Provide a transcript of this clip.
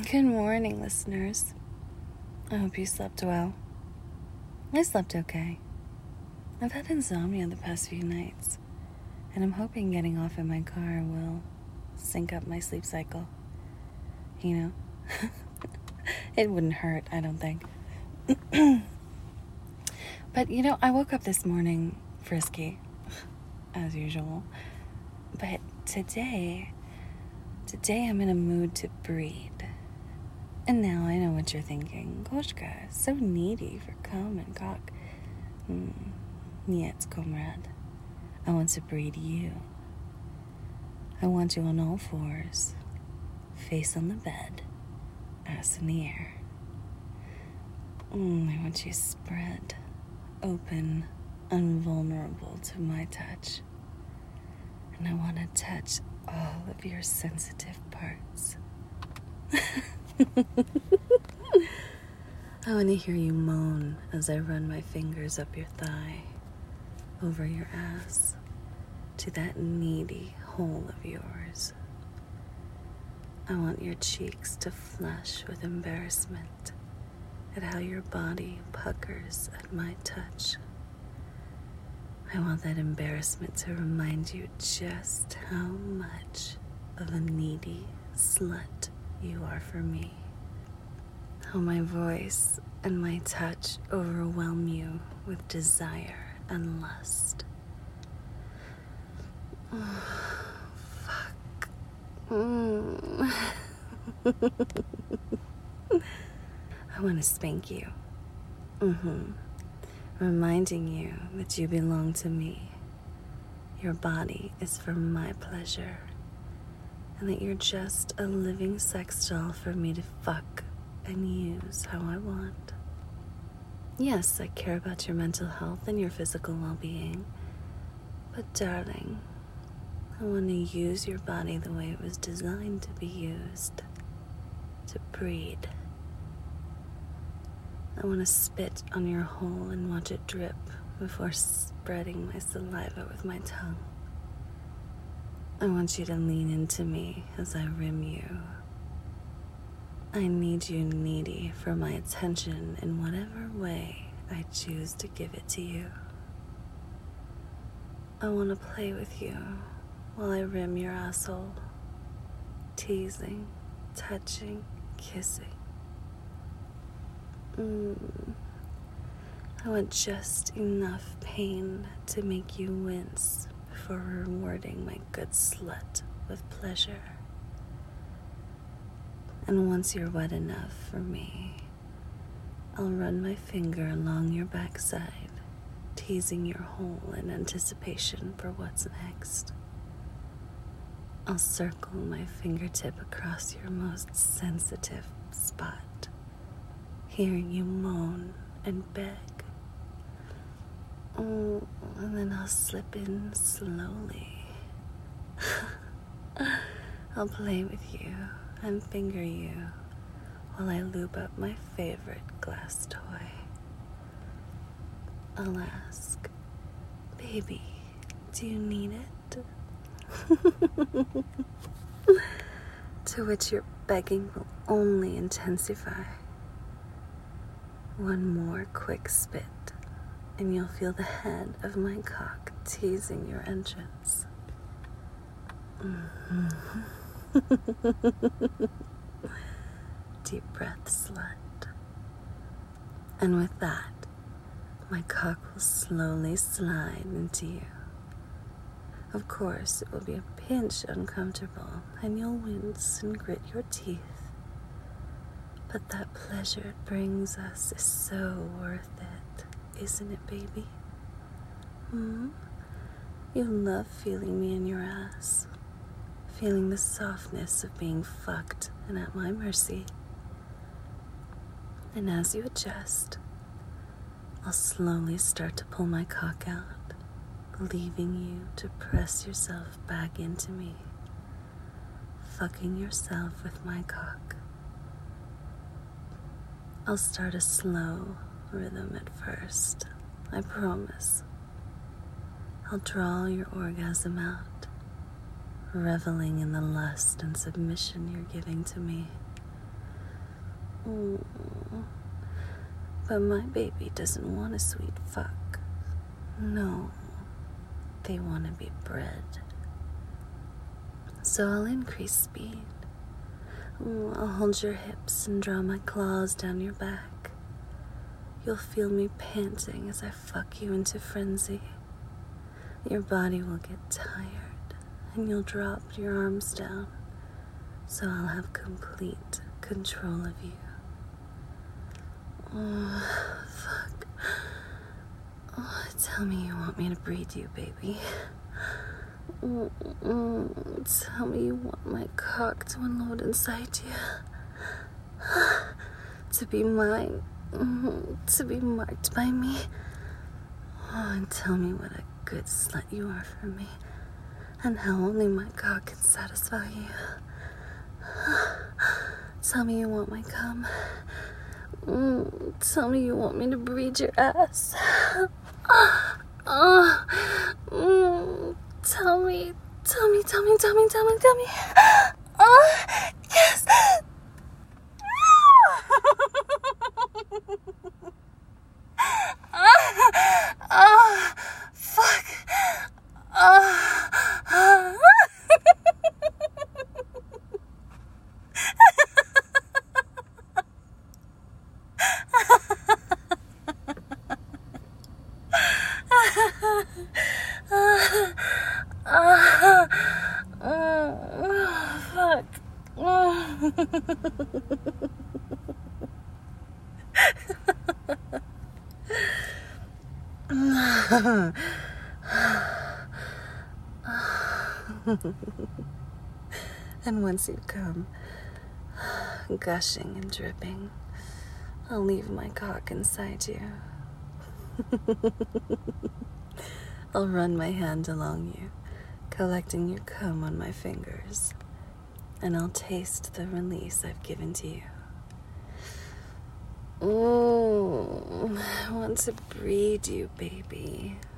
Good morning, listeners. I hope you slept well. I slept okay. I've had insomnia the past few nights, and I'm hoping getting off in my car will sync up my sleep cycle. You know? It wouldn't hurt, I don't think. But, I woke up this morning frisky, as usual. But today I'm in a mood to breed. And now I know what you're thinking. Koshka, so needy for cum and cock. Niet, comrade. I want to breed you. I want you on all fours, face on the bed, ass in the air. I want you spread, open, invulnerable to my touch. And I want to touch all of your sensitive parts. I want to hear you moan as I run my fingers up your thigh, over your ass, to that needy hole of yours. I want your cheeks to flush with embarrassment at how your body puckers at my touch. I want that embarrassment to remind you just how much of a needy slut you are for me. How my voice and my touch overwhelm you with desire and lust. Oh, fuck. I want to spank you. Reminding you that you belong to me. Your body is for my pleasure. And that you're just a living sex doll for me to fuck and use how I want. Yes, I care about your mental health and your physical well-being. But darling, I want to use your body the way it was designed to be used. To breed. I want to spit on your hole and watch it drip before spreading my saliva with my tongue. I want you to lean into me as I rim you. I need you needy for my attention in whatever way I choose to give it to you. I want to play with you while I rim your asshole, teasing, touching, kissing. I want just enough pain to make you wince before rewarding my good slut with pleasure. And once you're wet enough for me, I'll run my finger along your backside, teasing your hole in anticipation for what's next. I'll circle my fingertip across your most sensitive spot, hearing you moan and beg. And then I'll slip in slowly. I'll play with you and finger you while I lube up my favorite glass toy. I'll ask, baby, do you need it? To which your begging will only intensify. One more quick spit, and you'll feel the head of my cock teasing your entrance. Deep breath, slut. And with that, my cock will slowly slide into you. Of course, it will be a pinch uncomfortable, and you'll wince and grit your teeth. But that pleasure it brings us is so worth it, isn't it, baby? You love feeling me in your ass, feeling the softness of being fucked and at my mercy. And as you adjust, I'll slowly start to pull my cock out, leaving you to press yourself back into me, fucking yourself with my cock. I'll start a slow rhythm at first, I promise. I'll draw your orgasm out, reveling in the lust and submission you're giving to me. Mm. But my baby doesn't want a sweet fuck. No, they want to be bred. So I'll increase speed. I'll hold your hips and draw my claws down your back. You'll feel me panting as I fuck you into frenzy. Your body will get tired, and you'll drop your arms down, so I'll have complete control of you. Oh, fuck. Oh, tell me you want me to breed you, baby. Tell me you want my cock to unload inside you. To be mine. To be marked by me. Oh, and tell me what a good slut you are for me, and how only my cock can satisfy you. Tell me you want my cum. Tell me you want me to breed your ass. Tell me. Yes. Fuck. And once you come, gushing and dripping, I'll leave my cock inside you. I'll run my hand along you, collecting your cum on my fingers, and I'll taste the release I've given to you. I want to breed you, baby.